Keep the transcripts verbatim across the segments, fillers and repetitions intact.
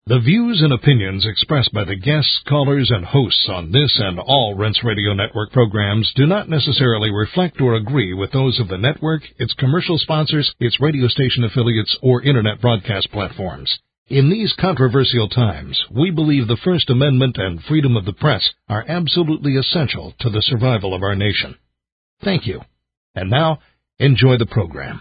The views and opinions expressed by the guests, callers, and hosts on this and all Rense Radio Network programs do not necessarily reflect or agree with those of the network, its commercial sponsors, its radio station affiliates, or Internet broadcast platforms. In these controversial times, we believe the First Amendment and freedom of the press are absolutely essential to the survival of our nation. Thank you. And now, enjoy the program.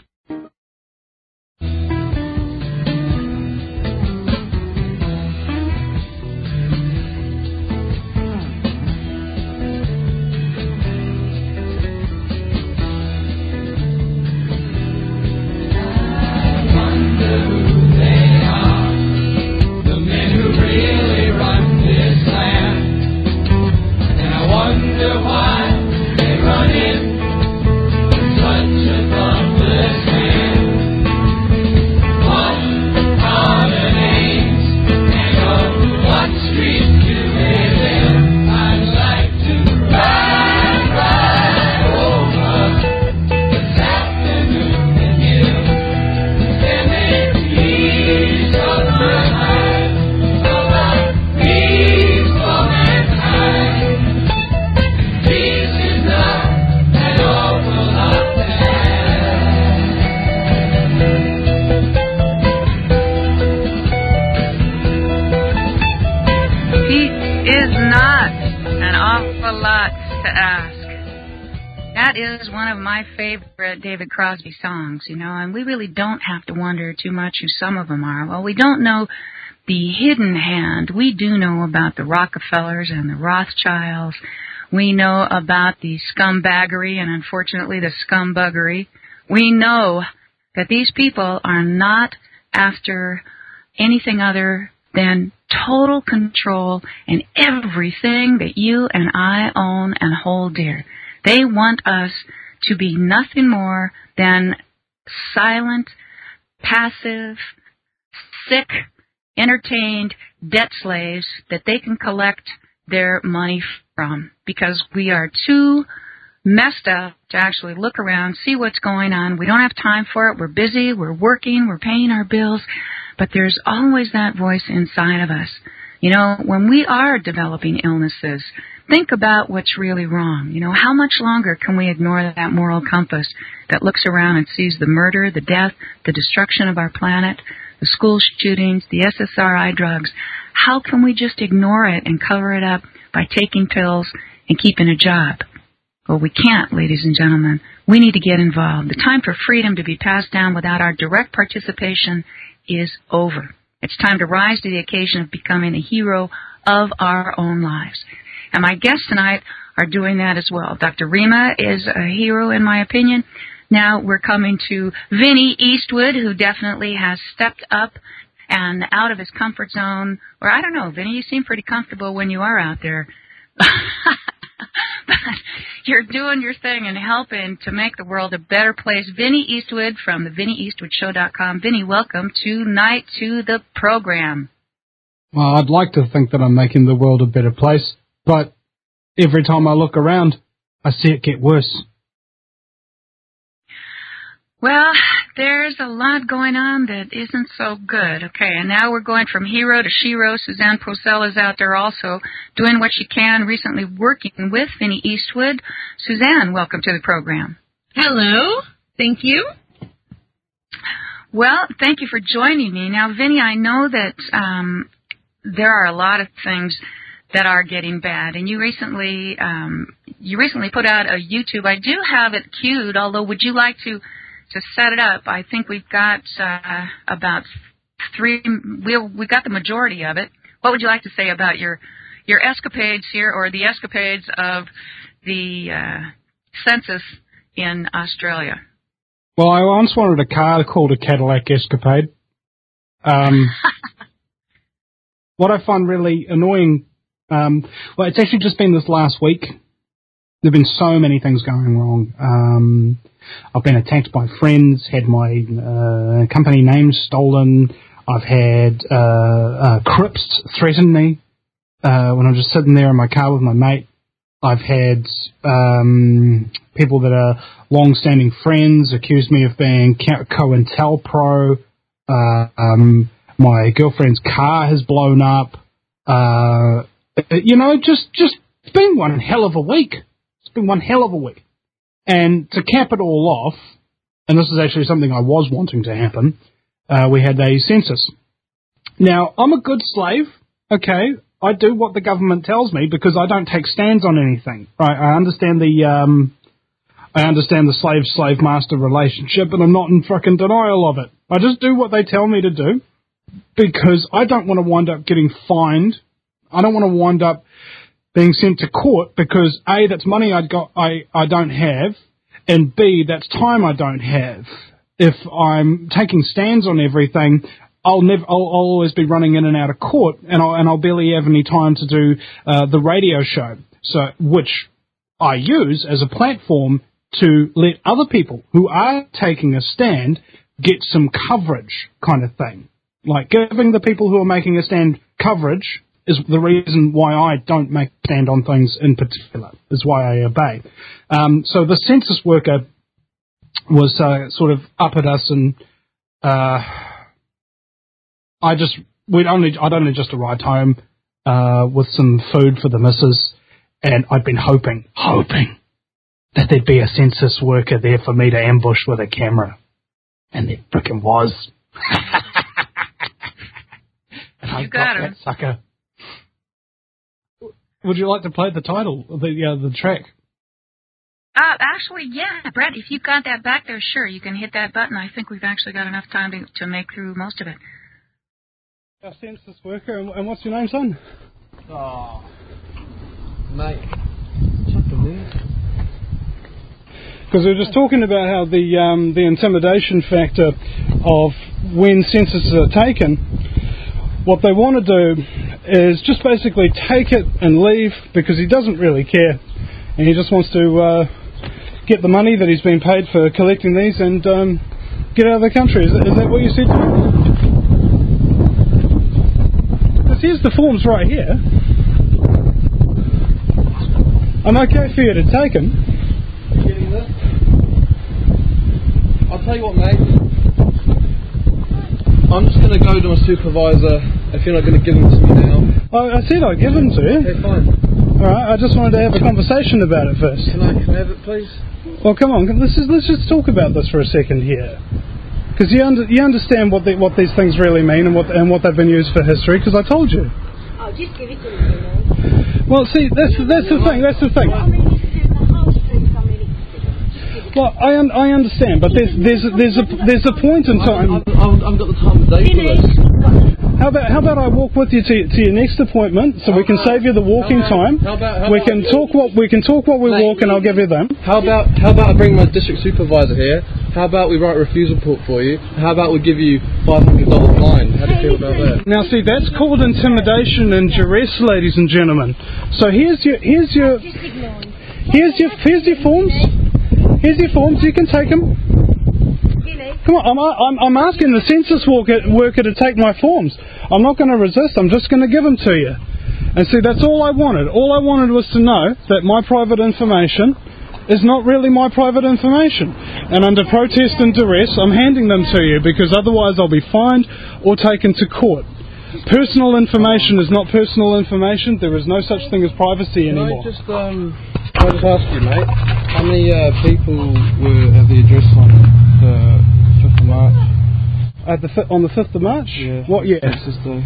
David Crosby songs, you know, and we really don't have to wonder too much who some of them are. Well, we don't know the hidden hand. We do know about the Rockefellers and the Rothschilds. We know about the scumbaggery and, unfortunately, the scumbuggery. We know that these people are not after anything other than total control in everything that you and I own and hold dear. They want us to be nothing more than silent, passive, sick, entertained debt slaves that they can collect their money from, because we are too messed up to actually look around, see what's going on. We don't have time for it. We're busy. We're working. We're paying our bills. But there's always that voice inside of us. You know, when we are developing illnesses, think about what's really wrong. You know, how much longer can we ignore that moral compass that looks around and sees the murder, the death, the destruction of our planet, the school shootings, the S S R I drugs? How can we just ignore it and cover it up by taking pills and keeping a job? Well, we can't, ladies and gentlemen. We need to get involved. The time for freedom to be passed down without our direct participation is over. It's time to rise to the occasion of becoming a hero of our own lives. And my guests tonight are doing that as well. Doctor Rima is a hero, in my opinion. Now we're coming to Vinny Eastwood, who definitely has stepped up and out of his comfort zone. Or I don't know, Vinny, you seem pretty comfortable when you are out there. But you're doing your thing and helping to make the world a better place. Vinny Eastwood from the Vinny Eastwood Show dot com. Vinny, welcome tonight to the program. Well, I'd like to think that I'm making the world a better place, but every time I look around, I see it get worse. Well, there's a lot going on that isn't so good. Okay, and now we're going from hero to shero. Suzanne Purcell is out there also doing what she can, recently working with Vinny Eastwood. Suzanne, welcome to the program. Hello. Thank you. Well, thank you for joining me. Now, Vinny, I know that um, there are a lot of things that are getting bad, and you recently um, you recently put out a YouTube. I do have it queued, although would you like to to set it up? I think we've got uh, about three. We we got the majority of it. What would you like to say about your your escapades here, or the escapades of the uh, census in Australia? Well, I once wanted a car called a Cadillac Escapade. Um, what I find really annoying, um, well, it's actually just been this last week. There have been so many things going wrong. Um, I've been attacked by friends, had my uh, company name stolen. I've had uh, uh, Crips threaten me uh, when I'm just sitting there in my car with my mate. I've had um, people that are long-standing friends accuse me of being COINTELPRO, uh, um, my girlfriend's car has blown up. Uh, you know, just, just, it's been one hell of a week. It's been one hell of a week. And to cap it all off, and this is actually something I was wanting to happen, uh, we had a census. Now, I'm a good slave, okay? I do what the government tells me because I don't take stands on anything, right? I understand the, um, I understand the slave-slave-master relationship, and I'm not in fucking denial of it. I just do what they tell me to do because I don't want to wind up getting fined. I don't want to wind up being sent to court because A, that's money I got I, I don't have, and B, that's time I don't have. If I'm taking stands on everything, I'll never I'll, I'll always be running in and out of court, and I'll and I'll barely have any time to do uh, the radio show. So which I use as a platform to let other people who are taking a stand get some coverage, kind of thing. Like giving the people who are making a stand coverage is the reason why I don't make a stand on things in particular, is why I obey. Um, so the census worker was uh, sort of up at us, and uh, I just, we'd only, I'd only just arrived home uh, with some food for the missus, and I'd been hoping, hoping that there'd be a census worker there for me to ambush with a camera. And there frickin' was. And I You got, got her. that sucker. Would you like to play the title, the uh, the track? Uh, actually, yeah, Brett, if you've got that back there, sure, you can hit that button. I think we've actually got enough time to, to make through most of it. Our census worker, and, and what's your name, son? Oh, mate. Chuck them there. Because we were just talking about how the um, the intimidation factor of when censuses are taken, what they want to do is just basically take it and leave because he doesn't really care. And he just wants to uh, get the money that he's been paid for collecting these and um, get out of the country. Is that, is that what you said to me? Because here's the forms right here. I'm okay for you to take them. You getting this? I'll tell you what, mate. I'm just going to go to my supervisor if you're not going to give them to me now. Oh, I said I'd give them to you. Okay, fine. Alright, I just wanted to have a conversation about it first. Can I, can I have it, please? Well, come on, let's just, let's just talk about this for a second here. Because you, under, you understand what, the, what these things really mean and what, and what they've been used for history, because I told you. Oh, just give it to me, you know. Well, see, that's, that's the thing, that's the thing. I mean, this is the whole street, I mean, it's... Well, I, un, I understand, but there's, there's, there's, a, there's a point in time... I've, I've, I've got the time of day for this. How about how about I walk with you to, to your next appointment, so we can save you the walking How time. about- how about- how we about- can talk what we can talk what we Mate, walk, and I'll give you them. How about how about I bring my district supervisor here? How about we write a refusal report for you? How about we give you five hundred dollars fine? How do you feel about that? Now, see, that's called intimidation and duress, ladies and gentlemen. So here's your here's your Just ignore him. here's your here's your forms. Here's your forms. You can take them. Really? Come on, I'm I'm, I'm asking the census worker, worker to take my forms. I'm not going to resist. I'm just going to give them to you. And see, that's all I wanted. All I wanted was to know that my private information is not really my private information. And under protest and duress, I'm handing them to you because otherwise I'll be fined or taken to court. Personal information is not personal information. There is no such thing as privacy Can anymore. I just um, can I just ask you, mate? How many uh, people were at the address on the fifth of March? At the fi- on the fifth of March? Yeah. What year? It's just uh,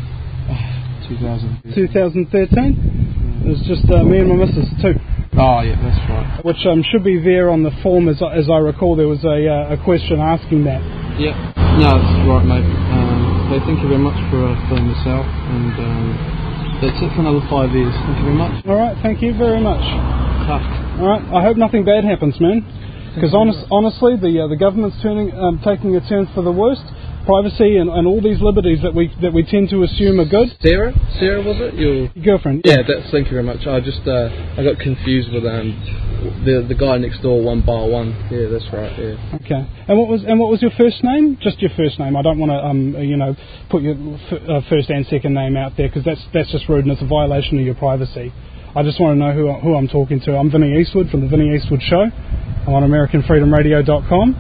two thousand. twenty thirteen? It was just uh, me and my missus too. Oh yeah, that's right. Which um, should be there on the form, as, as I recall. There was a, uh, a question asking that. Yeah. No, that's right, mate. Um, okay, thank you very much for uh, filling this out, and um, that's it for another five years. Thank you very much. All right, thank you very much. Tough. All right, I hope nothing bad happens, man. Because honest, honestly, the uh, the government's turning, um, taking a turn for the worst. Privacy and, and all these liberties that we that we tend to assume are good. Sarah, Sarah, was it your Your girlfriend? Yeah, that's. Thank you very much. I just uh, I got confused with um the the guy next door, one bar one. Yeah, that's right. Yeah. Okay. And what was and what was your first name? Just your first name. I don't want to um you know put your f- uh, first and second name out there because that's that's just rude and it's a violation of your privacy. I just want to know who who I'm talking to. I'm Vinny Eastwood from the Vinny Eastwood Show. I'm on American Freedom Radio dot com.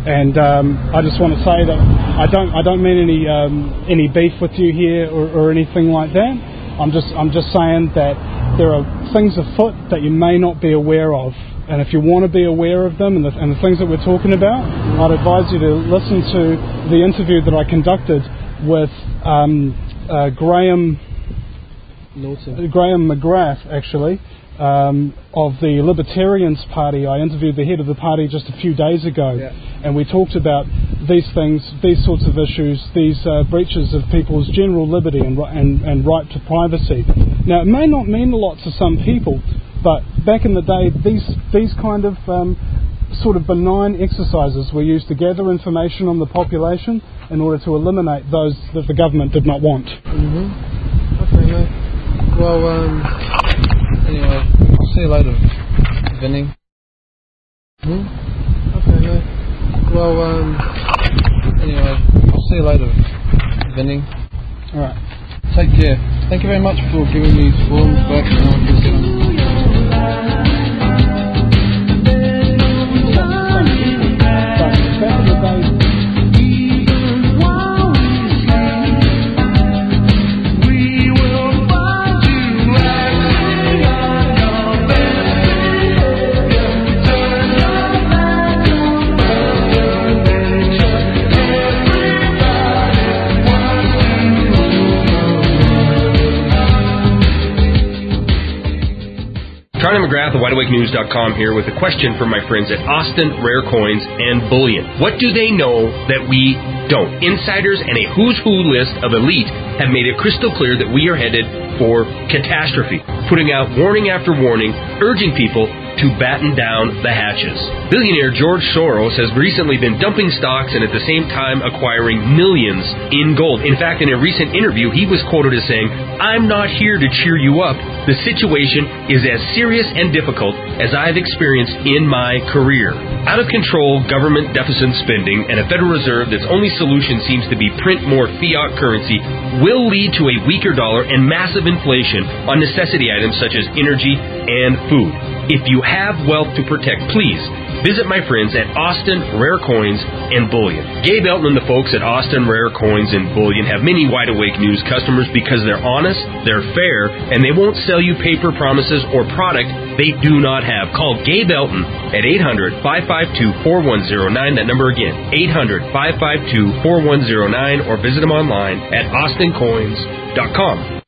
And um, I just want to say that I don't I don't mean any um, any beef with you here or, or anything like that. I'm just I'm just saying that there are things afoot that you may not be aware of, and if you want to be aware of them and the, and the things that we're talking about, I'd advise you to listen to the interview that I conducted with um, uh, Graham Norton. Graham McGrath, actually. Um, of the Libertarians Party. I interviewed the head of the party just a few days ago, yeah. and we talked about these things, these sorts of issues, these uh, breaches of people's general liberty and, and, and right to privacy. Now, it may not mean a lot to some people, but back in the day, these these kind of um, sort of benign exercises were used to gather information on the population in order to eliminate those that the government did not want. Mm-hmm. Okay, mate. Well, um... anyway, I'll see you later, Vinny. Hmm? Okay, mate. Well, um... anyway, I'll see you later, Vinny. Alright. Take care. Thank you very much for giving me these forms back. And I'll get them. Back in the day, Charlie McGrath of Wide Awake News dot com here with a question from my friends at Austin Rare Coins and Bullion. What do they know that we don't? Insiders and a who's who list of elite have made it crystal clear that we are headed for catastrophe, putting out warning after warning, urging people to batten down the hatches. Billionaire George Soros has recently been dumping stocks and at the same time acquiring millions in gold. In fact, in a recent interview, he was quoted as saying, "I'm not here to cheer you up. The situation is as serious and difficult as I've experienced in my career." Out of control government deficit spending and a Federal Reserve that's only solution seems to be print more fiat currency will lead to a weaker dollar and massive inflation on necessity items such as energy and food. If you have wealth to protect, please visit my friends at Austin Rare Coins and Bullion. Gabe Elton and the folks at Austin Rare Coins and Bullion have many Wide Awake News customers because they're honest, they're fair, and they won't sell you paper promises or product they do not have. Call Gabe Elton at eight hundred, five five two, four one zero nine. That number again, eight hundred, five five two, four one zero nine, or visit them online at austin coins dot com.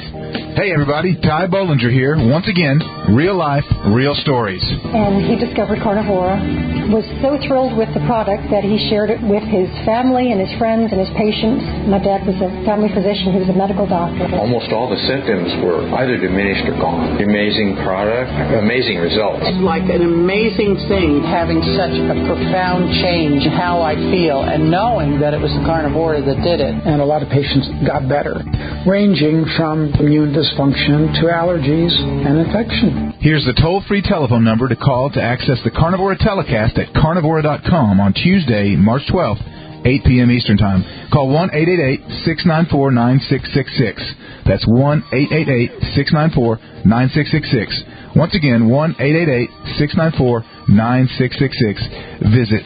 Hey everybody, Ty Bollinger here. Once again, real life, real stories. And he discovered Carnivora, was so thrilled with the product that he shared it with his family and his friends and his patients. My dad was a family physician, he was a medical doctor. Almost all the symptoms were either diminished or gone. Amazing product, amazing results. It's like an amazing thing having such a profound change in how I feel and knowing that it was the Carnivora that did it. And a lot of patients got better, ranging from immune dysfunction to allergies and infection. Here's the toll-free telephone number to call to access the Carnivora telecast at carnivora dot com on Tuesday, March twelfth, eight p.m. Eastern Time. Call one eight eight eight, six nine four, nine six six six. That's one eight eight eight, six nine four, nine six six six. Once again, one eight eight eight, six nine four, nine six six six. Visit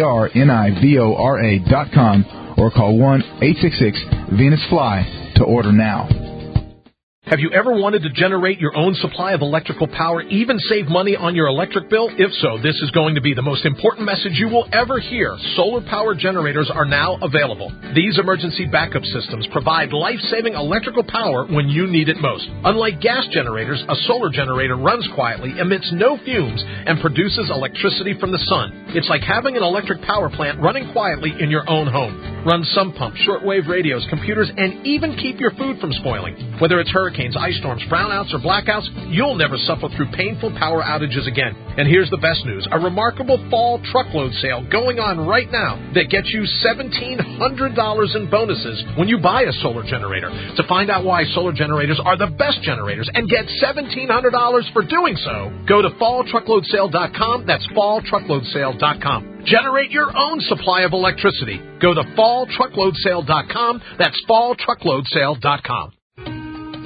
carnivora dot com or call one eight six six, Venus Fly to order now. Have you ever wanted to generate your own supply of electrical power, even save money on your electric bill? If so, this is going to be the most important message you will ever hear. Solar power generators are now available. These emergency backup systems provide life-saving electrical power when you need it most. Unlike gas generators, a solar generator runs quietly, emits no fumes, and produces electricity from the sun. It's like having an electric power plant running quietly in your own home. Run sump pumps, shortwave radios, computers, and even keep your food from spoiling. Whether it's hurricanes, ice storms, brownouts, or blackouts, you'll never suffer through painful power outages again. And here's the best news. A remarkable fall truckload sale going on right now that gets you seventeen hundred dollars in bonuses when you buy a solar generator. To find out why solar generators are the best generators and get seventeen hundred dollars for doing so, go to fall truckload sale dot com. That's fall truckload sale dot com. Generate your own supply of electricity. Go to fall truckload sale dot com. That's fall truckload sale dot com.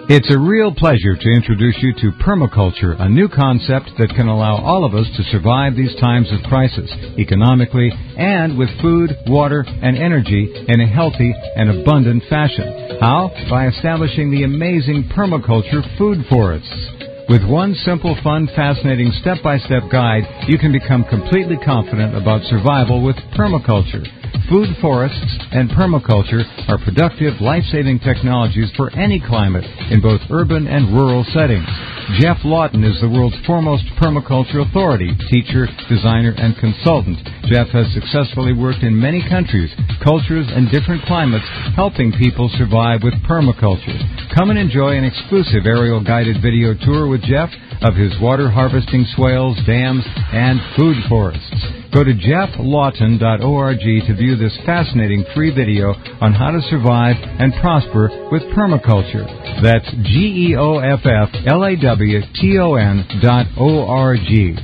It's a real pleasure to introduce you to permaculture, a new concept that can allow all of us to survive these times of crisis, economically and with food, water, and energy in a healthy and abundant fashion. How? By establishing the amazing permaculture food forests. With one simple, fun, fascinating step-by-step guide, you can become completely confident about survival with permaculture. Food forests and permaculture are productive, life-saving technologies for any climate in both urban and rural settings. Jeff Lawton is the world's foremost permaculture authority, teacher, designer, and consultant. Jeff has successfully worked in many countries, cultures, and different climates, helping people survive with permaculture. Come and enjoy an exclusive aerial guided video tour with Jeff of his water harvesting swales, dams, and food forests. Go to jeff lawton dot org to view this fascinating free video on how to survive and prosper with permaculture. That's G E O F F L A W T O N dot O R G.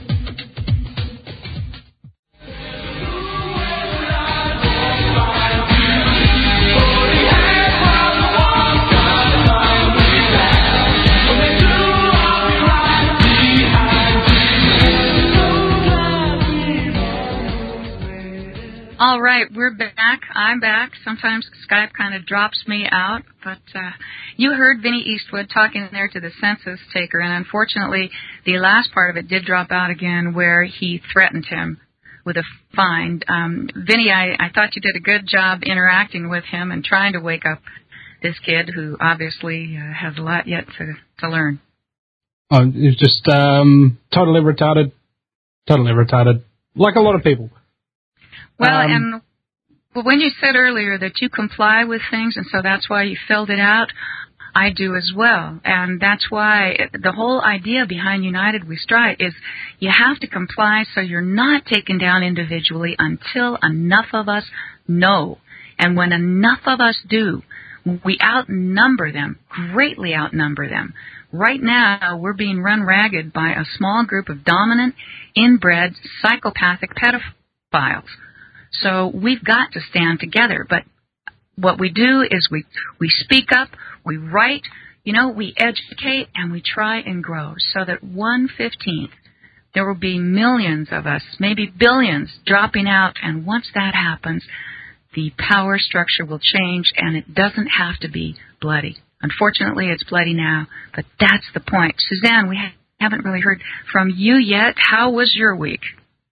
All right, we're back. I'm back. Sometimes Skype kind of drops me out, but uh, you heard Vinny Eastwood talking there to the census taker, and unfortunately, the last part of it did drop out again, where he threatened him with a fine. Um, Vinny, I, I thought you did a good job interacting with him and trying to wake up this kid who obviously uh, has a lot yet to, to learn. Oh, he's just um, totally retarded. Totally retarded. Like a lot of people. Well, um, and well, when you said earlier that you comply with things, and so that's why you filled it out, I do as well. And that's why the whole idea behind United We Strike is you have to comply so you're not taken down individually until enough of us know. And when enough of us do, we outnumber them, greatly outnumber them. Right now, we're being run ragged by a small group of dominant, inbred, psychopathic pedophiles. So we've got to stand together. But what we do is we we speak up, we write, you know, we educate, and we try and grow so that one fifteenth, there will be millions of us, maybe billions, dropping out. And once that happens, the power structure will change, and it doesn't have to be bloody. Unfortunately, it's bloody now, but that's the point. Suzanne, we ha- haven't really heard from you yet. How was your week?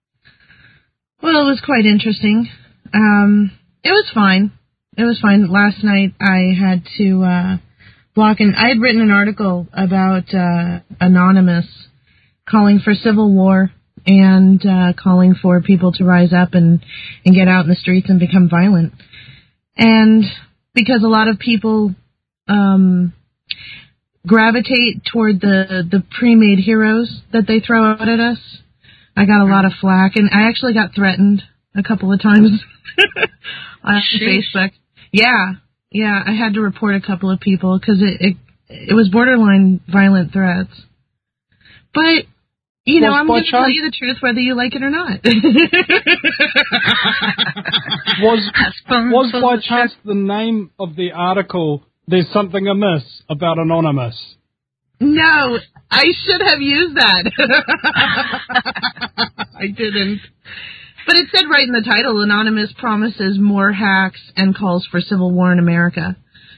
Well, it was quite interesting. Um, it was fine. It was fine. Last night I had to uh, block, and I had written an article about uh, Anonymous calling for civil war and uh, calling for people to rise up and, and get out in the streets and become violent. And because a lot of people um, gravitate toward the, the pre-made heroes that they throw out at us, I got a lot of flack, and I actually got threatened a couple of times on Sheesh. Facebook. Yeah, yeah, I had to report a couple of people because it, it it was borderline violent threats. But, you know, Was I'm going to Butch tell on? you the truth whether you like it or not. Was, was by chance the name of the article, There's Something Amiss About Anonymous? No, I should have used that. I didn't. But it said right in the title, Anonymous promises more hacks and calls for civil war in America.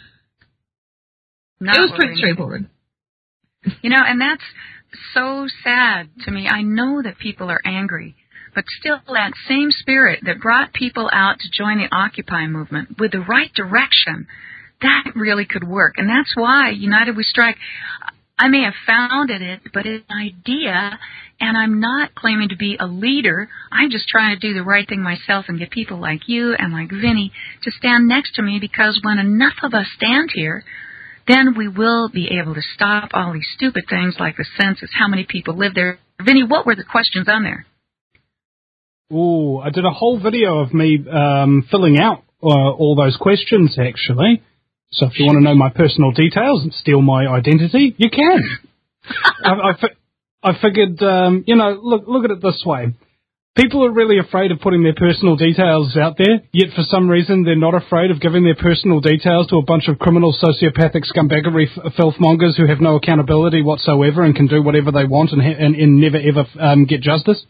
Not it was what pretty we need. straightforward. You know, and that's so sad to me. I know that people are angry, but still that same spirit that brought people out to join the Occupy movement with the right direction, that really could work. And that's why United We Strike, I may have founded it, but it's an idea, and I'm not claiming to be a leader. I'm just trying to do the right thing myself and get people like you and like Vinny to stand next to me, because when enough of us stand here, then we will be able to stop all these stupid things like the census, how many people live there. Vinny, what were the questions on there? Ooh, I did a whole video of me um, filling out uh, all those questions, actually. So if you want to know my personal details and steal my identity, you can. I, I, fi- I figured, um, you know, look look at it this way. people are really afraid of putting their personal details out there, yet for some reason they're not afraid of giving their personal details to a bunch of criminal, sociopathic, scumbaggery f- filthmongers who have no accountability whatsoever and can do whatever they want and, ha- and, and never ever um, get justice.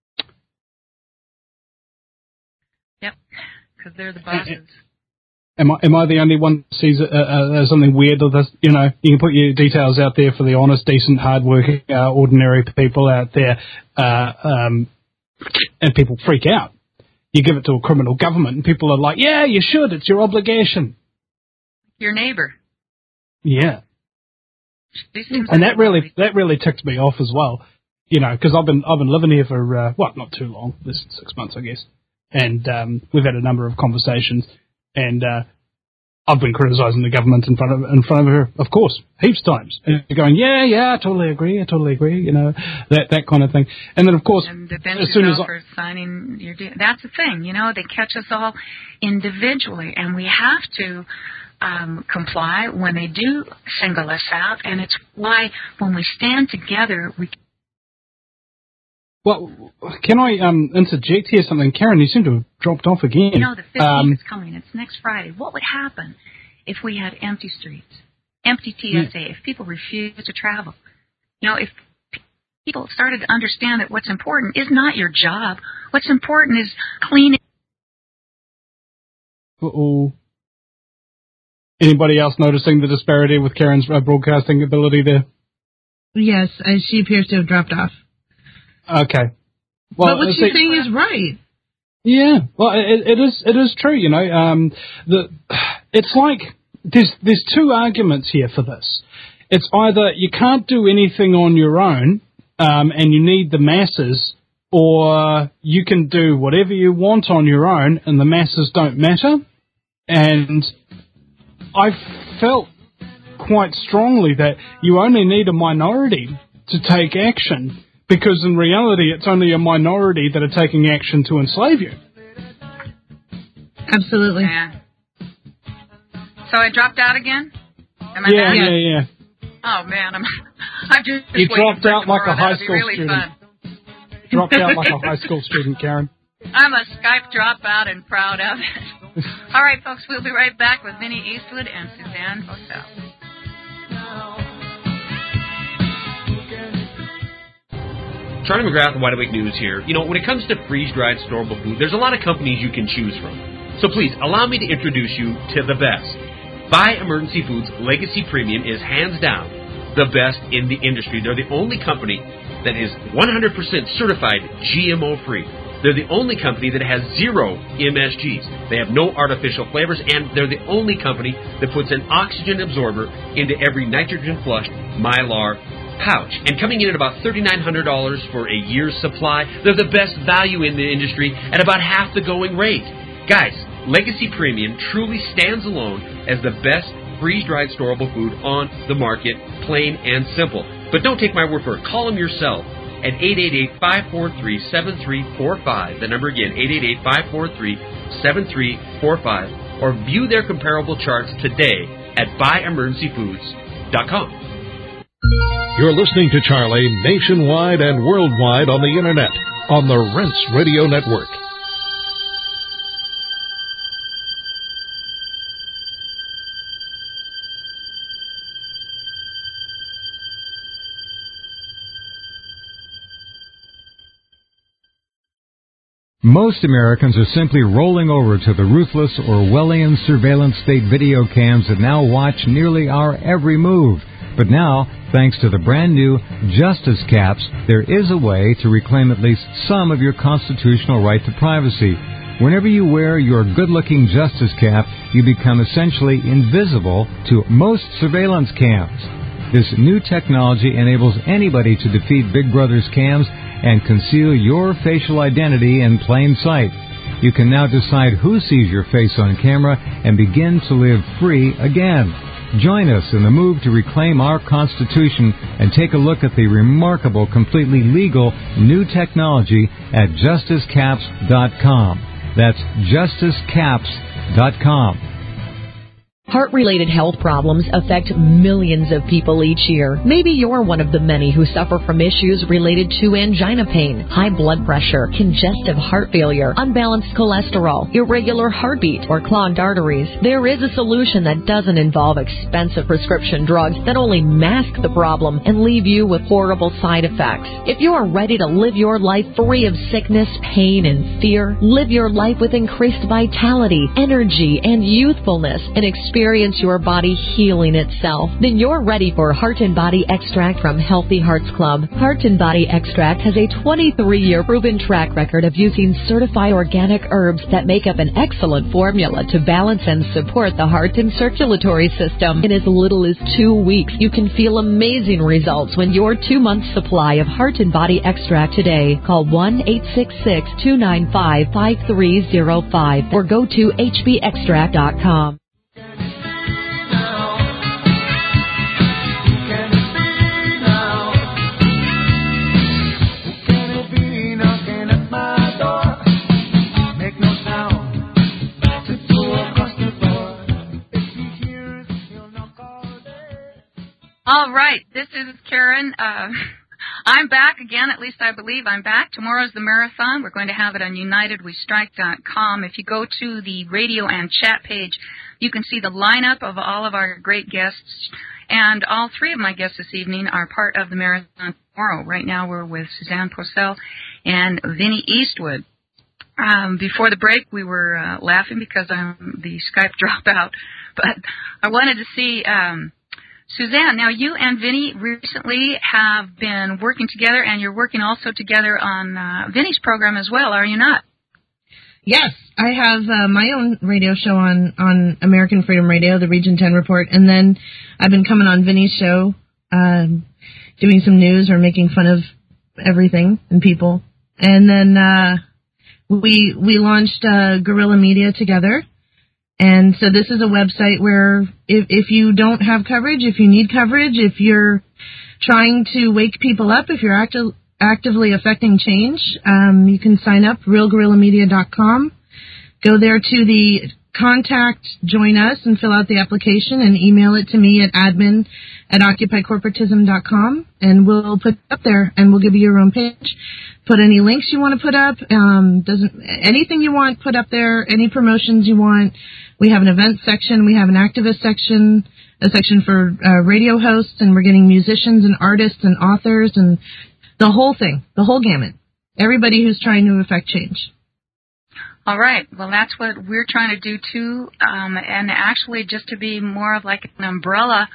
Yep, because they're the bosses. Am I, am I the only one who sees uh, uh, something weird with this? You know, you can put your details out there for the honest, decent, hard-working, uh, ordinary people out there, uh, um, and people freak out. You give it to a criminal government, and people are like, yeah, you should. It's your obligation. Your neighbor. Yeah. And that really that really ticks me off as well. You know, because I've been, I've been living here for, uh, what, not too long. This is six months, I guess. And um, we've had a number of conversations. And uh, I've been criticising the government in front of in front of her, of course, heaps of times. And they're going, yeah, yeah, I totally agree, I totally agree, you know, that that kind of thing. And then, of course, and defend as soon as yourself I, for signing your deal. That's the thing, you know, they catch us all individually, and we have to um, comply when they do single us out. And it's why when we stand together, we. Well, can I um, interject here something? Karen, you seem to have dropped off again. You know, the fifteenth um, is coming. It's next Friday. What would happen if we had empty streets, empty T S A, yeah. if people refused to travel? You know, if people started to understand that what's important is not your job. What's important is cleaning. Uh-oh. Anybody else noticing the disparity with Karen's uh, broadcasting ability there? Yes, uh, she appears to have dropped off. Okay. Well, but what she's saying is right. Yeah. Well, it, it is. It is true. You know, um, the it's like there's there's two arguments here for this. It's either you can't do anything on your own, um, and you need the masses, or you can do whatever you want on your own, and the masses don't matter. And I felt quite strongly that you only need a minority to take action. Because in reality, it's only a minority that are taking action to enslave you. Absolutely. Yeah. So I dropped out again? Am I yeah, back? yeah, yeah. Oh, man. I'm, I'm just You dropped out like a high That'd school really student. Fun. Dropped out like a high school student, Karen. I'm a Skype dropout and proud of it. All right, folks, we'll be right back with Vinny Eastwood and Suzanne Fossell. Charlie McGrath, Wide Awake News here. You know, when it comes to freeze-dried, storable food, there's a lot of companies you can choose from. So please, allow me to introduce you to the best. Buy Emergency Foods Legacy Premium is hands down the best in the industry. They're the only company that is one hundred percent certified G M O-free. They're the only company that has zero M S Gs. They have no artificial flavors, and they're the only company that puts an oxygen absorber into every nitrogen-flushed Mylar pouch. And coming in at about three thousand nine hundred dollars for a year's supply, they're the best value in the industry at about half the going rate. Guys, Legacy Premium truly stands alone as the best freeze-dried storable food on the market, plain and simple. But don't take my word for it. Call them yourself at eight eight eight, five four three, seven three four five. The number again, eight eight eight, five four three, seven three four five. Or view their comparable charts today at buy emergency foods dot com. You're listening to Charlie nationwide and worldwide on the Internet on the Rense Radio Network. Most Americans are simply rolling over to the ruthless Orwellian surveillance state video cams that now watch nearly our every move. But now, thanks to the brand new Justice Caps, there is a way to reclaim at least some of your constitutional right to privacy. Whenever you wear your good-looking Justice Cap, you become essentially invisible to most surveillance cams. This new technology enables anybody to defeat Big Brother's cams and conceal your facial identity in plain sight. You can now decide who sees your face on camera and begin to live free again. Join us in the move to reclaim our Constitution and take a look at the remarkable, completely legal new technology at justice caps dot com. That's justice caps dot com. Heart-related health problems affect millions of people each year. Maybe you're one of the many who suffer from issues related to angina pain, high blood pressure, congestive heart failure, unbalanced cholesterol, irregular heartbeat, or clogged arteries. There is a solution that doesn't involve expensive prescription drugs that only mask the problem and leave you with horrible side effects. If you are ready to live your life free of sickness, pain, and fear, live your life with increased vitality, energy, and youthfulness, and experience your body healing itself, then you're ready for Heart and Body Extract from Healthy Hearts Club. Heart and Body Extract has a twenty-three year proven track record of using certified organic herbs that make up an excellent formula to balance and support the heart and circulatory system. In as little as two weeks, you can feel amazing results when your two-month supply of Heart and Body Extract today. Call one eight six six, two nine five, five three zero five or go to h b extract dot com. All right, this is Karen. Uh, I'm back again, at least I believe I'm back. Tomorrow's the marathon. We're going to have it on united we strike dot com. If you go to the radio and chat page, you can see the lineup of all of our great guests. And all three of my guests this evening are part of the marathon tomorrow. Right now we're with Suzanne Purcell and Vinnie Eastwood. Um, before the break, we were uh, laughing because um, the Skype dropped out. But I wanted to see... Um, Suzanne, now you and Vinnie recently have been working together, and you're working also together on uh, Vinnie's program as well, are you not? Yes, I have uh, my own radio show on, on American Freedom Radio, the Region ten Report, and then I've been coming on Vinnie's show, um, doing some news or making fun of everything and people. And then uh, we we launched uh, Guerrilla Media together. And so this is a website where if, if you don't have coverage, if you need coverage, if you're trying to wake people up, if you're acti- actively affecting change, um, you can sign up, real guerrilla media dot com. Go there to the contact, join us, and fill out the application and email it to me at admin at occupy corporatism dot com, and we'll put it up there, and we'll give you your own page. Put any links you want to put up, um, doesn't anything you want, put up there, any promotions you want. We have an event section, we have an activist section, a section for uh, radio hosts, and we're getting musicians and artists and authors and the whole thing, the whole gamut. Everybody who's trying to affect change. All right. Well, that's what we're trying to do, too, um, and actually just to be more of like an umbrella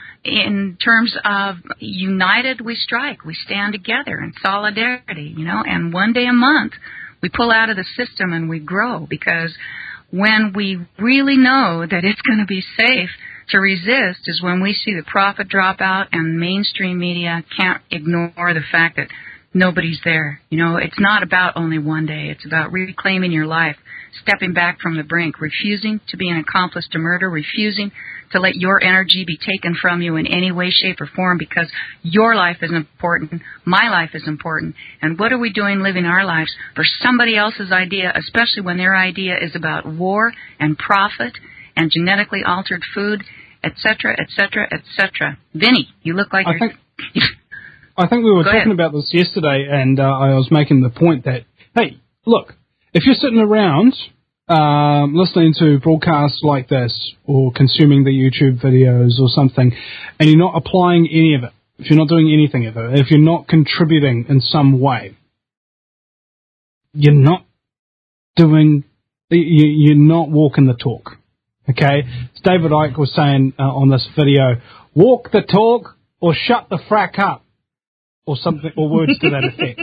in terms of united we strike. We stand together in solidarity, you know, and one day a month we pull out of the system and we grow, because when we really know that it's going to be safe to resist is when we see the profit drop out and mainstream media can't ignore the fact that nobody's there. You know, it's not about only one day. It's about reclaiming your life, stepping back from the brink, refusing to be an accomplice to murder, refusing to let your energy be taken from you in any way, shape, or form, because your life is important, my life is important, and what are we doing living our lives for somebody else's idea, especially when their idea is about war and profit and genetically altered food, et cetera, et cetera, et cetera. Vinnie, you look like I you're... Think, I think we were Go talking ahead. about this yesterday, and uh, I was making the point that, hey, look, if you're sitting around um, listening to broadcasts like this or consuming the YouTube videos or something, and you're not applying any of it, if you're not doing anything of it, if you're not contributing in some way, you're not doing, you, you're not walking the talk, okay? As David Icke was saying uh, on this video, walk the talk or shut the frack up, or something, or words to that effect.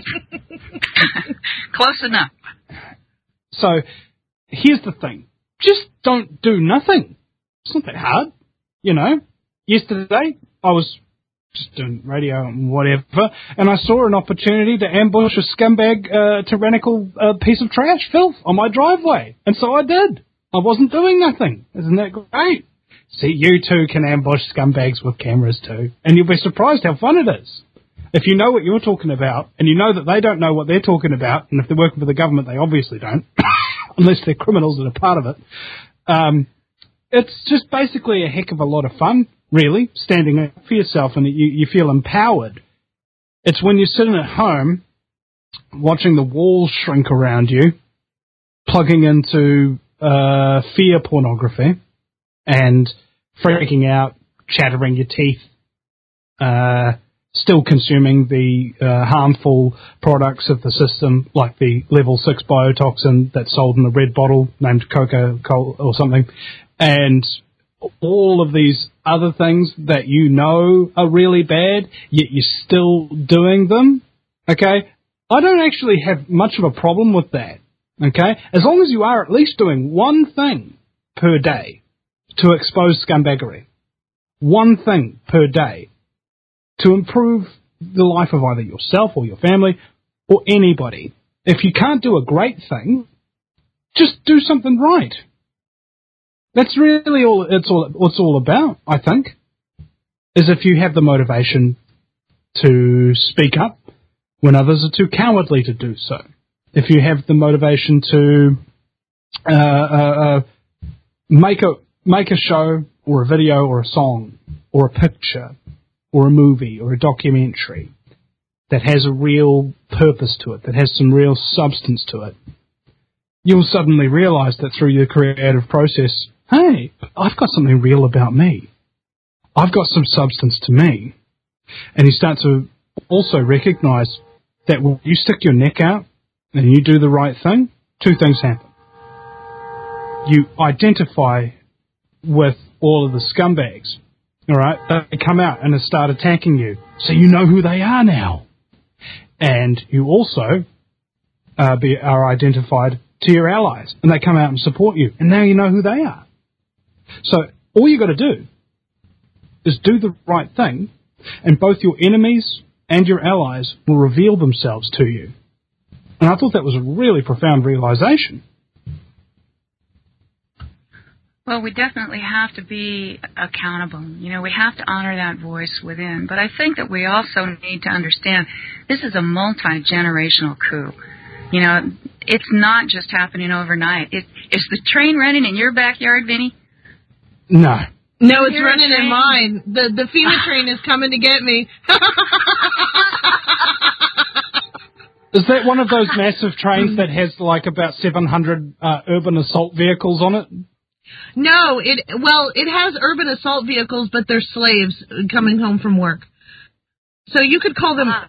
Close enough. So, here's the thing. Just don't do nothing. It's not that hard, you know. Yesterday, I was just doing radio and whatever, and I saw an opportunity to ambush a scumbag, uh, tyrannical uh, piece of trash, filth, on my driveway. And so I did. I wasn't doing nothing. Isn't that great? See, you too can ambush scumbags with cameras too, and you'll be surprised how fun it is. If you know what you're talking about, and you know that they don't know what they're talking about, and if they're working for the government, they obviously don't, unless they're criminals that are part of it, um, it's just basically a heck of a lot of fun, really, standing up for yourself and you, you feel empowered. It's when you're sitting at home watching the walls shrink around you, plugging into uh, fear pornography and freaking out, chattering your teeth, uh, still consuming the uh, harmful products of the system, like the level six biotoxin that's sold in a red bottle named Coca-Cola or something, and all of these other things that you know are really bad, yet you're still doing them, okay? I don't actually have much of a problem with that, okay? As long as you are at least doing one thing per day to expose scumbaggery. One thing per day to improve the life of either yourself or your family or anybody. If you can't do a great thing, just do something right. That's really all it's all it's all about, I think, is if you have the motivation to speak up when others are too cowardly to do so. If you have the motivation to uh, uh, uh, make a make a show or a video or a song or a picture or a movie or a documentary that has a real purpose to it, that has some real substance to it, you'll suddenly realize that through your creative process, hey, I've got something real about me. I've got some substance to me. And you start to also recognize that when you stick your neck out and you do the right thing, two things happen. You identify with all of the scumbags, all right? They come out and they start attacking you, so you know who they are now. And you also uh, be, are identified to your allies, and they come out and support you, and now you know who they are. So all you got to do is do the right thing, and both your enemies and your allies will reveal themselves to you. And I thought that was a really profound realization. Well, we definitely have to be accountable. You know, we have to honor that voice within. But I think that we also need to understand this is a multi-generational coup. You know, it's not just happening overnight. It, is the train running in your backyard, Vinny? No. No, it's running in mine. The the FEMA train is coming to get me. Is that one of those massive trains that has like about seven hundred uh, urban assault vehicles on it? No, it well, it has urban assault vehicles, but they're slaves coming home from work. So you could call them. Ah.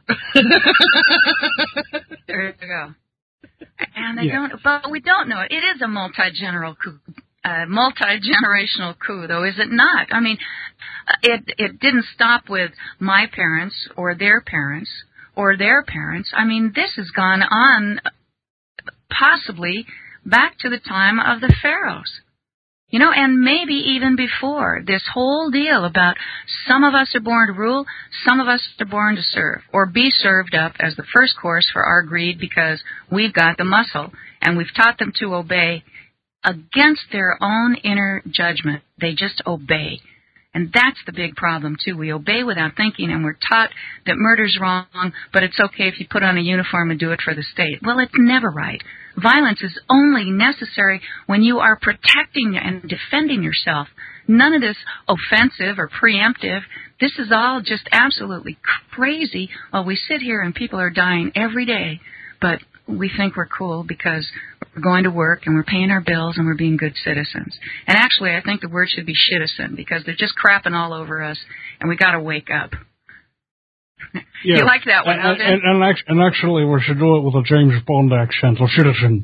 There you go. And they Yeah. don't, but we don't know it. It is a multi-general coup. Uh, multi-generational coup, though, is it not? I mean, it it didn't stop with my parents or their parents or their parents. I mean, this has gone on possibly back to the time of the pharaohs. You know, and maybe even before. This whole deal about some of us are born to rule, some of us are born to serve, or be served up as the first course for our greed because we've got the muscle and we've taught them to obey against their own inner judgment. They just obey. And that's the big problem, too. We obey without thinking, and we're taught that murder's wrong, but it's okay if you put on a uniform and do it for the state. Well, it's never right. Violence is only necessary when you are protecting and defending yourself. None of this offensive or preemptive. This is all just absolutely crazy while we sit here and people are dying every day. But we think we're cool because we're going to work and we're paying our bills and we're being good citizens. And actually, I think the word should be shitticen because they're just crapping all over us and we got to wake up. Yeah. You like that one, and, huh, and, and, act- and actually, we should do it with a James Bond accent, or citizen.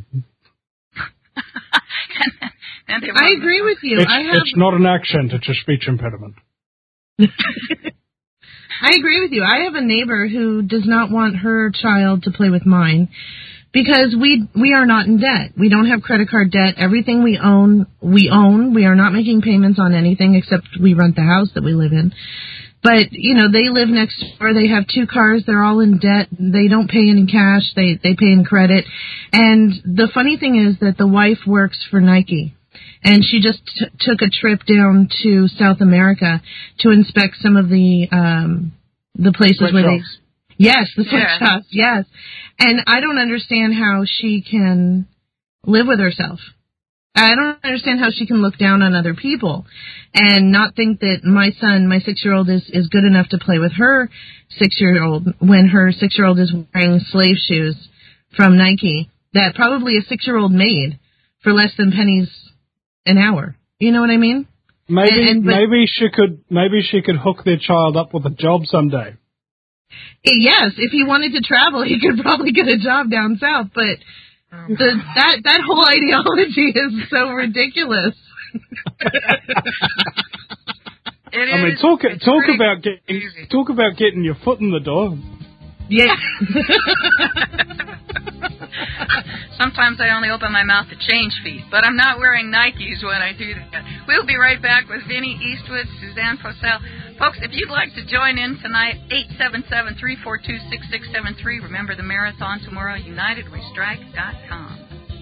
and they I agree with you. It's, I have. it's not an accent; it's a speech impediment. I agree with you. I have a neighbor who does not want her child to play with mine because we we are not in debt. We don't have credit card debt. Everything we own, we own. We are not making payments on anything except we rent the house that we live in. But, you know, they live next door. They have two cars. They're all in debt. They don't pay any cash. They, they pay in credit. And the funny thing is that the wife works for Nike. And she just t- took a trip down to South America to inspect some of the um, the places Sweat where shops. they... Yes, the sweatshops, Yeah. yes. And I don't understand how she can live with herself. I don't understand how she can look down on other people and not think that my son, my six-year-old, is, is good enough to play with her six-year-old when her six-year-old is wearing slave shoes from Nike that probably a six-year-old made for less than pennies an hour. You know what I mean? Maybe and, and, but, maybe she could maybe she could hook their child up with a job someday. Yes, if he wanted to travel, he could probably get a job down south, but the, that that whole ideology is so ridiculous. It I mean, is. talk It's talk pretty about getting easy. talk about getting your foot in the door. Yeah. Sometimes I only open my mouth to change feet, but I'm not wearing Nikes when I do that. We'll be right back with Vinny Eastwood, Suzanne Posel. Folks, if you'd like to join in tonight, eight seven seven, three four two, six six seven three. Remember the marathon tomorrow, united we strike dot com.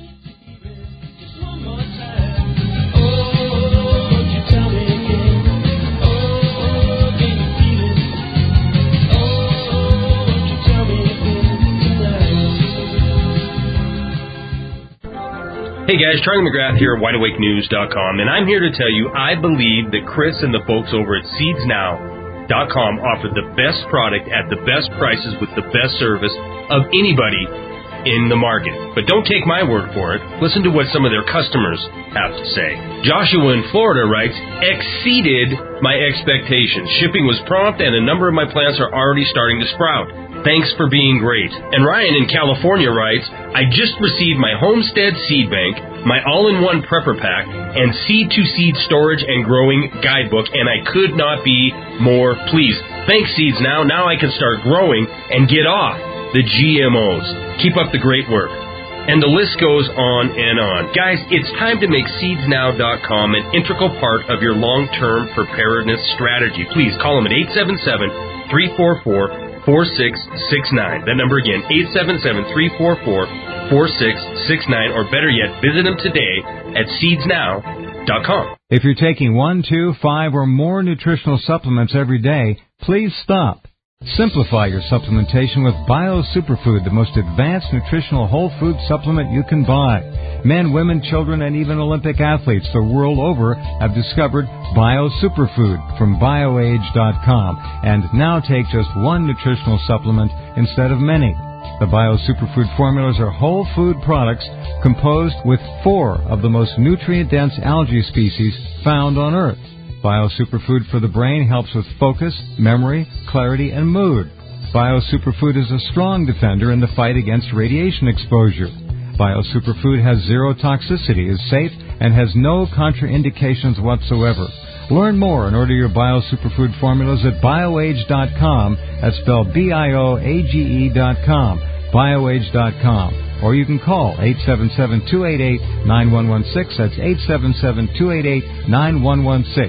Hey guys, Charlie McGrath here at wide awake news dot com, and I'm here to tell you I believe that Chris and the folks over at seeds now dot com offer the best product at the best prices with the best service of anybody in the market. But don't take my word for it. Listen to what some of their customers have to say. Joshua in Florida writes, exceeded my expectations. Shipping was prompt and a number of my plants are already starting to sprout. Thanks for being great. And Ryan in California writes, I just received my Homestead Seed Bank, my all-in-one prepper pack, and seed to seed storage and growing guidebook, and I could not be more pleased. Thanks, Seeds Now. Now I can start growing and get off the G M Os. Keep up the great work. And the list goes on and on. Guys, it's time to make seeds now dot com an integral part of your long-term preparedness strategy. Please call them at eight seven seven, three four four, four six six nine. That number again, eight seven seven, three four four, four six six nine, or better yet, visit them today at seeds now dot com. If you're taking one, two, five, or more nutritional supplements every day, please stop. Simplify your supplementation with Bio Superfood, the most advanced nutritional whole food supplement you can buy. Men, women, children, and even Olympic athletes the world over have discovered Bio Superfood from bio age dot com and now take just one nutritional supplement instead of many. The Bio Superfood formulas are whole food products composed with four of the most nutrient-dense algae species found on Earth. Bio Superfood for the brain helps with focus, memory, clarity, and mood. Bio Superfood is a strong defender in the fight against radiation exposure. Bio Superfood has zero toxicity, is safe, and has no contraindications whatsoever. Learn more and order your Bio Superfood formulas at bio age dot com. That's spelled B I O A G E dot com, bio age dot com. Or you can call eight seven seven, two eight eight, nine one one six. That's eight seven seven, two eight eight, nine one one six.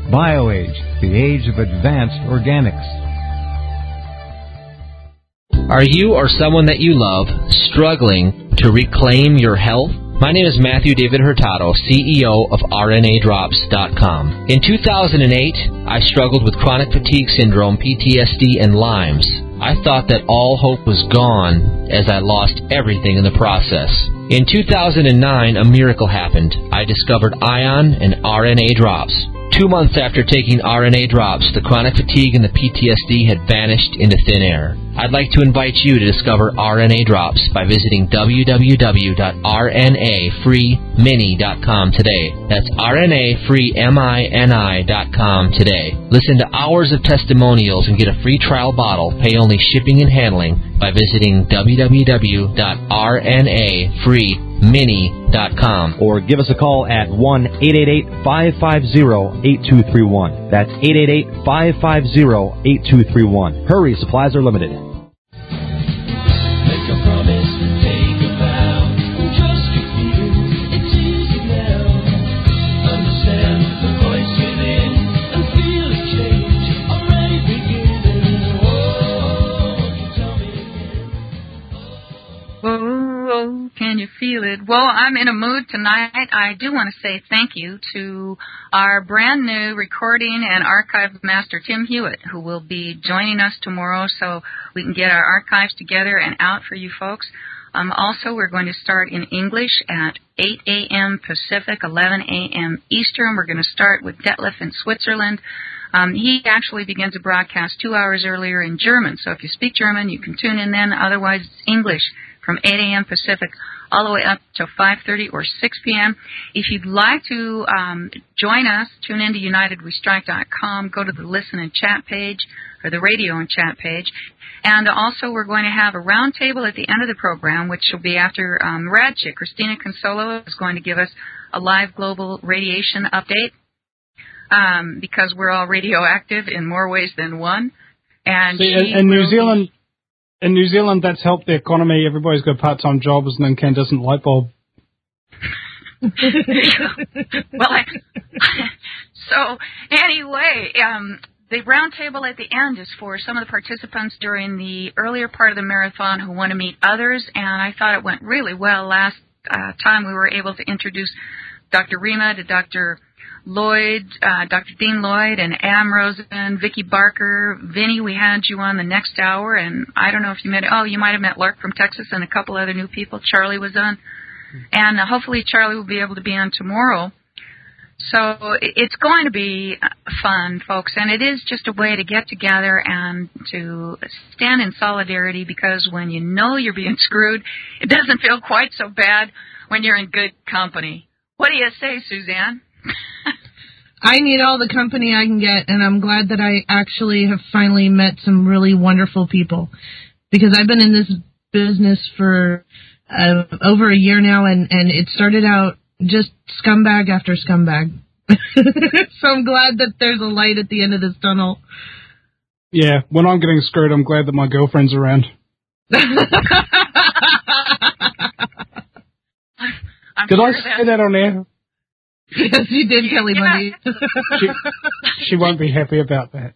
BioAge, the age of advanced organics. Are you or someone that you love struggling to reclaim your health? My name is Matthew David Hurtado, C E O of R N A drops dot com. In two thousand eight, I struggled with chronic fatigue syndrome, P T S D, and Lyme's. I thought that all hope was gone as I lost everything in the process. In two thousand nine, a miracle happened. I discovered Ion and R N A drops. Two months after taking R N A drops, the chronic fatigue and the P T S D had vanished into thin air. I'd like to invite you to discover R N A drops by visiting w w w dot r n a free mini dot com today. That's R N A free mini dot com today. Listen to hours of testimonials and get a free trial bottle. Pay only shipping and handling by visiting w w w dot r n a free mini dot com. Or give us a call at one eight eight eight, five five zero, eight two three one. That's eight eight eight, five five zero, eight two three one. Hurry, supplies are limited. Whoa, can you feel it? Well, I'm in a mood tonight. I do want to say thank you to our brand new recording and archive master, Tim Hewitt, who will be joining us tomorrow so we can get our archives together and out for you folks. Um, also, we're going to start in English at eight a.m. Pacific, eleven a.m. Eastern. We're going to start with Detlef in Switzerland. Um, he actually begins a broadcast two hours earlier in German. So if you speak German, you can tune in then. Otherwise, it's English from eight a.m. Pacific all the way up to five thirty or six p.m. If you'd like to um, join us, tune in to United We Strike dot com. Go to the Listen and Chat page or the Radio and Chat page. And also, we're going to have a round table at the end of the program, which will be after um, Rad Chick. Christina Consolo is going to give us a live global radiation update. Um, because we're all radioactive in more ways than one. And See, in, in New Zealand, in New Zealand, that's helped the economy. Everybody's got part-time jobs, and incandescent light bulb. Well, I, so anyway, um, the round table at the end is for some of the participants during the earlier part of the marathon who want to meet others, and I thought it went really well. Last uh, time we were able to introduce Doctor Rima to Doctor Lloyd, uh, Doctor Dean Lloyd, and Am Rosen, Vicki Barker, Vinny. We had you on the next hour, and I don't know if you met. Oh, you might have met Lark from Texas and a couple other new people. Charlie was on, and uh, hopefully Charlie will be able to be on tomorrow. So it's going to be fun, folks, and it is just a way to get together and to stand in solidarity, because when you know you're being screwed, it doesn't feel quite so bad when you're in good company. What do you say, Suzanne? I need all the company I can get, and I'm glad that I actually have finally met some really wonderful people, because I've been in this business for uh, over a year now, and, and it started out just scumbag after scumbag. So I'm glad that there's a light at the end of this tunnel. Yeah, when I'm getting screwed, I'm glad that my girlfriend's around. I'm Did sure I say that on air? Yes, you did, Kelly Bundy. she, she won't be happy about that.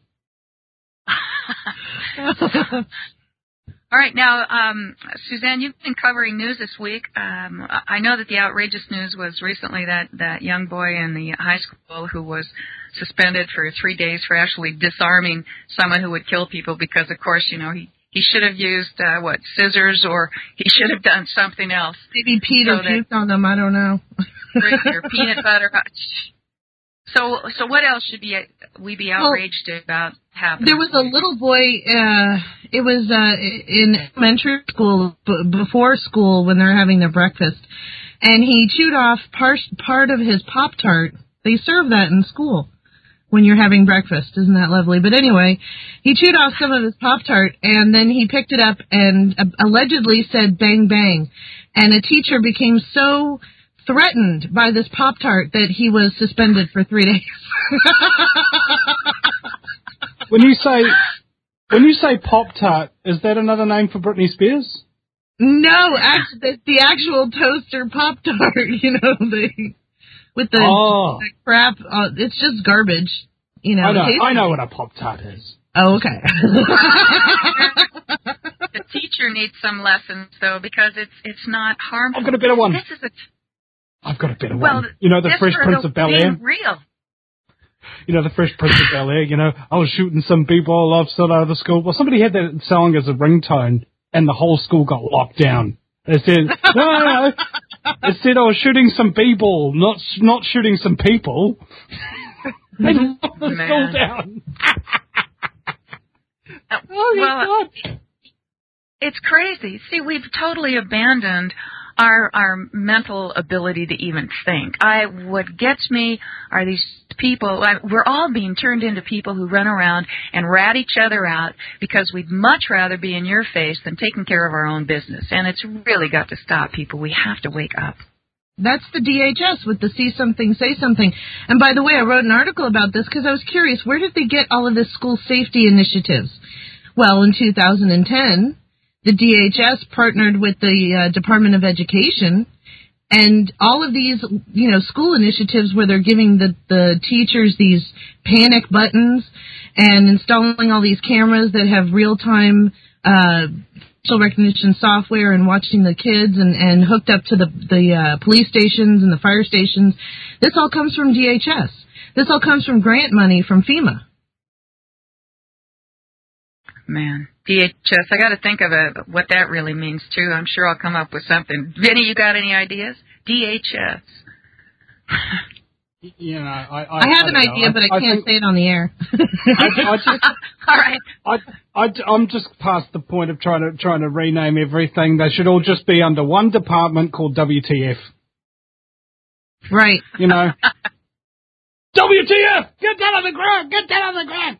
All right, now, um, Suzanne, you've been covering news this week. Um, I know that the outrageous news was recently that, that young boy in the high school who was suspended for three days for actually disarming someone who would kill people because, of course, you know, he, he should have used, uh, what, scissors, or he should have done something else. Maybe peed or puked on them, I don't know. Or peanut butter. So, so what else should be we be outraged well, about happening? There was a little boy. Uh, it was uh, in elementary school, b- before school, when they're having their breakfast, and he chewed off part part of his Pop-Tart. They serve that in school when you're having breakfast. Isn't that lovely? But anyway, he chewed off some of his Pop-Tart, and then he picked it up and uh, allegedly said "bang bang," and a teacher became so threatened by this Pop-Tart that he was suspended for three days. When you say when you say Pop-Tart, is that another name for Britney Spears? No, actually, the, the actual toaster Pop-Tart, you know, the with the, oh. the crap. Uh, it's just garbage, you know. I know, Tasty. I know what a Pop-Tart is. Oh, okay. The teacher needs some lessons, though, because it's it's not harmful. I've got a better one. This is a I've got a better well, one. You know, the Fresh Prince of Bel-Air? Real. You know, the Fresh Prince of Bel-Air, you know, I was shooting some people off out of the school. Well, somebody had that song as a ringtone, and the whole school got locked down. They said, no, no, no. It said I was shooting some people, not not shooting some people. They locked the Man. school down. Oh, well, God. It's crazy. See, we've totally abandoned our our mental ability to even think. I what gets me are these people. I, we're all being turned into people who run around and rat each other out because we'd much rather be in your face than taking care of our own business. And it's really got to stop, people. We have to wake up. That's the D H S with the see something, say something. And by the way, I wrote an article about this because I was curious, where did they get all of this school safety initiatives? Well, in two thousand ten, the D H S partnered with the uh, Department of Education, and all of these, you know, school initiatives where they're giving the, the teachers these panic buttons and installing all these cameras that have real-time uh, facial recognition software and watching the kids and, and hooked up to the, the uh, police stations and the fire stations. This all comes from D H S. This all comes from grant money from FEMA. Man, D H S, I got to think of a, what that really means, too. I'm sure I'll come up with something. Vinny, you got any ideas? D H S. You know, I, I, I have I an know. idea, I, but I, I can't think, say it on the air. I, I just, all right. I, I, I'm just past the point of trying to trying to rename everything. They should all just be under one department called W T F. Right. You know. W T F! Get that on the ground! Get that on the ground!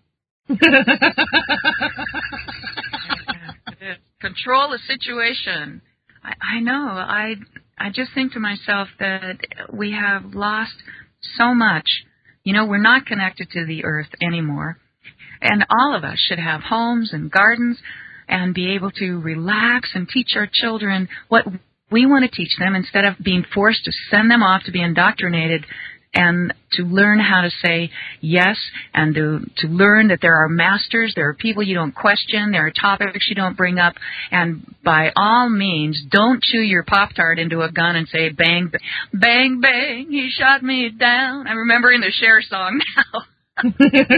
Control the situation. I, I know. I I just think to myself that we have lost so much. You know, we're not connected to the earth anymore. And all of us should have homes and gardens and be able to relax and teach our children what we want to teach them instead of being forced to send them off to be indoctrinated and to learn how to say yes, and to, to learn that there are masters, there are people you don't question, there are topics you don't bring up, and by all means, don't chew your Pop-Tart into a gun and say, bang, bang, bang, he shot me down. I'm remembering the Cher song now,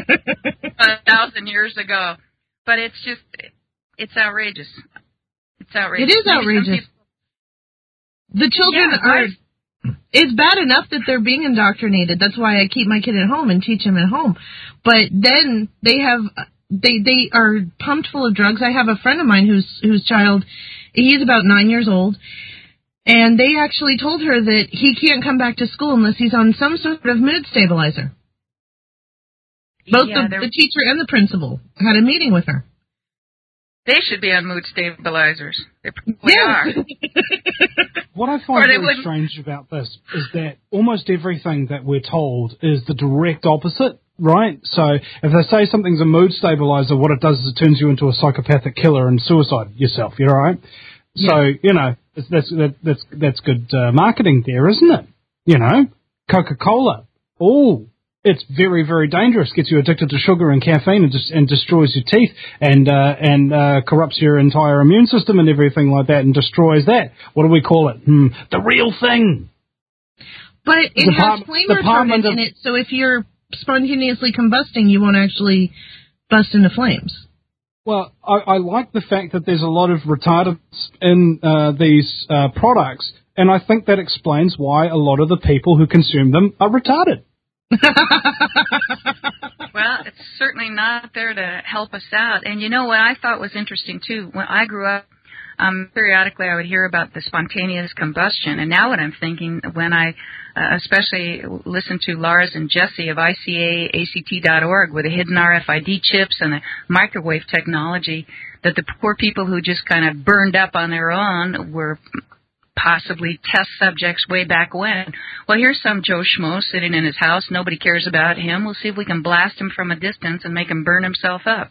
a thousand years ago. But it's just, it's outrageous. It's outrageous. It is outrageous. The children yeah, are... It's bad enough that they're being indoctrinated. That's why I keep my kid at home and teach him at home. But then they have, they they are pumped full of drugs. I have a friend of mine whose whose child, he's about nine years old, and they actually told her that he can't come back to school unless he's on some sort of mood stabilizer. Both yeah, the, the teacher and the principal had a meeting with her. They should be on mood stabilizers. They probably yeah. are. What I find very strange about this is that almost everything that we're told is the direct opposite, right? So if they say something's a mood stabilizer, what it does is it turns you into a psychopathic killer and suicide yourself, you know, right? Yeah. So, you know, that's that, that's that's good uh, marketing there, isn't it? You know, Coca-Cola. Oh, it's very, very dangerous. Gets you addicted to sugar and caffeine and, just, and destroys your teeth and uh, and uh, corrupts your entire immune system and everything like that and destroys that. What do we call it? Hmm, the real thing. But it the has flame retardant in it, so if you're spontaneously combusting, you won't actually bust into flames. Well, I, I like the fact that there's a lot of retardants in uh, these uh, products, and I think that explains why a lot of the people who consume them are retarded. Well, it's certainly not there to help us out. And you know what I thought was interesting, too? When I grew up, um, periodically I would hear about the spontaneous combustion. And now what I'm thinking, when I uh, especially listen to Lars and Jesse of I C A A C T dot org with the hidden R F I D chips and the microwave technology, that the poor people who just kind of burned up on their own were possibly test subjects way back when. Well, here's some Joe Schmo sitting in his house. Nobody cares about him. We'll see if we can blast him from a distance and make him burn himself up.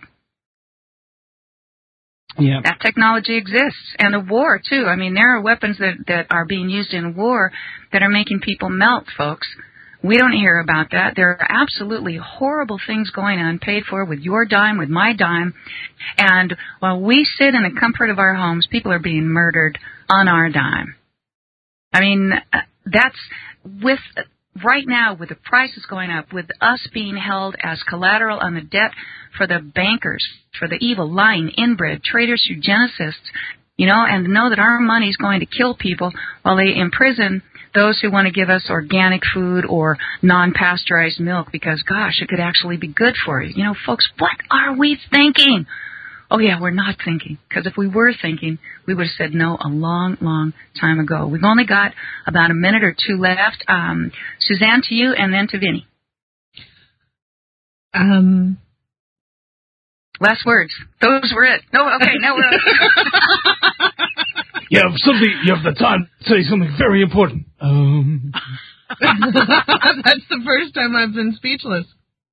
Yeah. That technology exists. And the war, too. I mean, there are weapons that, that are being used in war that are making people melt, folks. We don't hear about that. There are absolutely horrible things going on, paid for with your dime, with my dime. And while we sit in the comfort of our homes, people are being murdered on our dime. I mean, that's with right now, with the prices going up, with us being held as collateral on the debt for the bankers, for the evil, lying, inbred, traitors, eugenicists, you know, and know that our money's going to kill people while they imprison those who want to give us organic food or non-pasteurized milk because, gosh, it could actually be good for you. You know, folks, what are we thinking? Oh, yeah, we're not thinking. Because if we were thinking, we would have said no a long, long time ago. We've only got about a minute or two left. Um, Suzanne, to you, and then to Vinny. Um... Last words. Those were it. No, okay, now we're You have something, you have the time to say something very important. Um. That's the first time I've been speechless.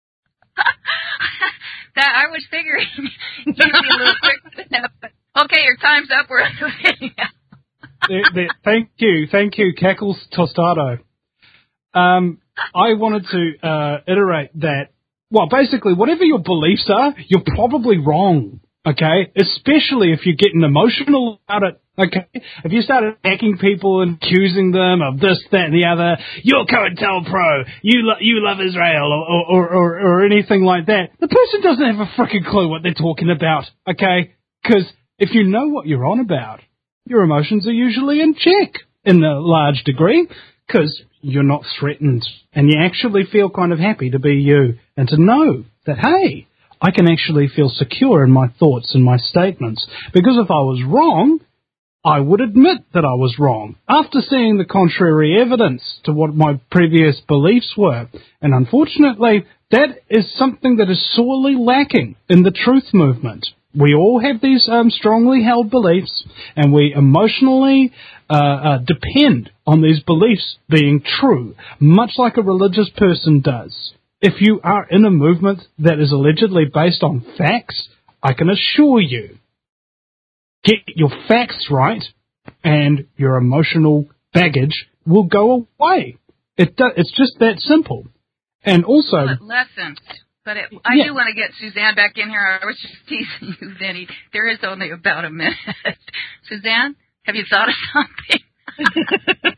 That I was figuring you'd be a little quick with that, but okay, your time's up. We're there, there, thank you, thank you, Cackles Tostado. Um, I wanted to uh, iterate that. Well, basically, whatever your beliefs are, you're probably wrong. Okay, especially if you're getting emotional about it. Okay, if you started attacking people and accusing them of this, that, and the other, you're COINTELPRO, you lo- you love Israel, or, or, or, or anything like that, the person doesn't have a frickin' clue what they're talking about, okay? Because if you know what you're on about, your emotions are usually in check in a large degree, because you're not threatened, and you actually feel kind of happy to be you, and to know that, hey, I can actually feel secure in my thoughts and my statements, because if I was wrong, I would admit that I was wrong after seeing the contrary evidence to what my previous beliefs were. And unfortunately, that is something that is sorely lacking in the truth movement. We all have these um, strongly held beliefs, and we emotionally uh, uh, depend on these beliefs being true, much like a religious person does. If you are in a movement that is allegedly based on facts, I can assure you, get your facts right, and your emotional baggage will go away. It do, it's just that simple. And also... Lessons. But it, I yeah. do want to get Suzanne back in here. I was just teasing you, Vinny. There is only about a minute. Suzanne, have you thought of something?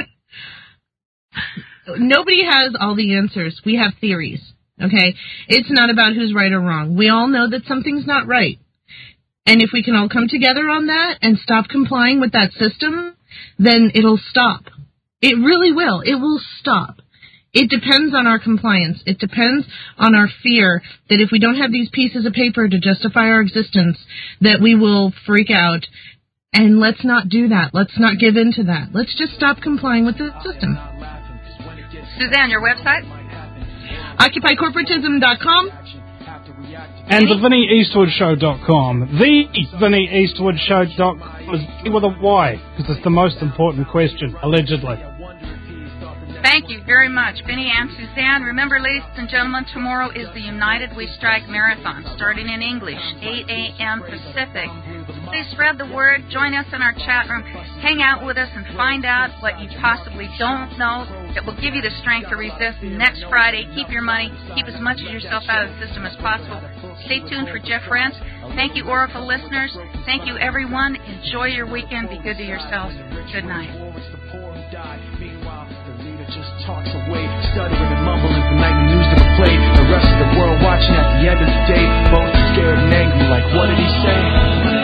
Nobody has all the answers. We have theories, okay? It's not about who's right or wrong. We all know that something's not right. And if we can all come together on that and stop complying with that system, then it'll stop. It really will. It will stop. It depends on our compliance. It depends on our fear that if we don't have these pieces of paper to justify our existence, that we will freak out. And let's not do that. Let's not give in to that. Let's just stop complying with the system. Suzanne, your website? Occupy Corporatism dot com. And the Vinny Eastwood Show dot com. The Vinny Eastwood Show dot com is with a Y, because it's the most important question, allegedly. Thank you very much, Vinny and Suzanne. Remember, ladies and gentlemen, tomorrow is the United We Strike Marathon, starting in English, eight a.m. Pacific. Please spread the word. Join us in our chat room. Hang out with us and find out what you possibly don't know that will give you the strength to resist. Next Friday, keep your money. Keep as much of yourself out of the system as possible. Stay tuned for Jeff Rense. Thank you, Oracle listeners. Thank you, everyone. Enjoy your weekend. Be good to yourselves. Good night. Just talks away, stuttering and mumbling the night the news never played. The rest of the world watching at the end of the day, both scared and angry, like what did he say?